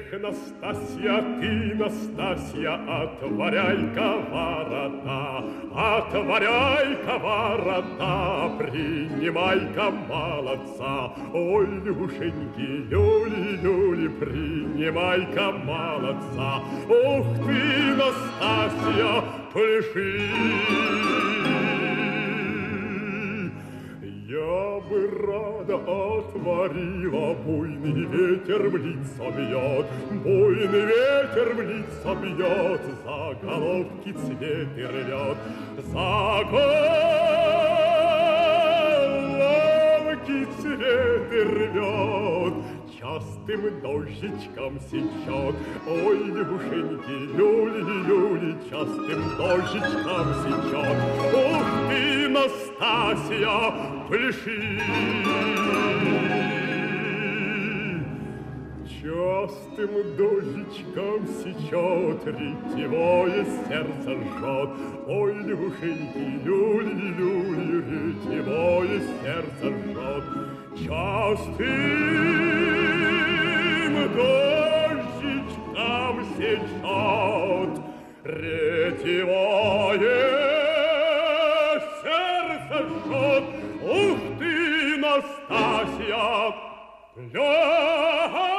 Настасья, ты, Настасья, отворяй-ка ворота, отворяй-ка ворота, принимай-ка молодца. Ой, Люшеньки, люли-люли, принимай-ка молодца. Ух ты, Настасья, пляши. Я бы рада отворила, буйный ветер в лицо бьет, буйный ветер в лицо бьет, за головки цветы рвет, за головки цветы рвет, частым дождичком сечет. Ой, Люшеньки, люли-люли, частым дождичком сечет. Ух ты, Настасья, пляши. Частым дождичком сечет, ретевое сердце жжет. Ой, Люшеньки, люли-люли, ретевое сердце жжет. Частым дождичком сечет, ретевое сердце жжет. Ух ты, Настасья, пляши!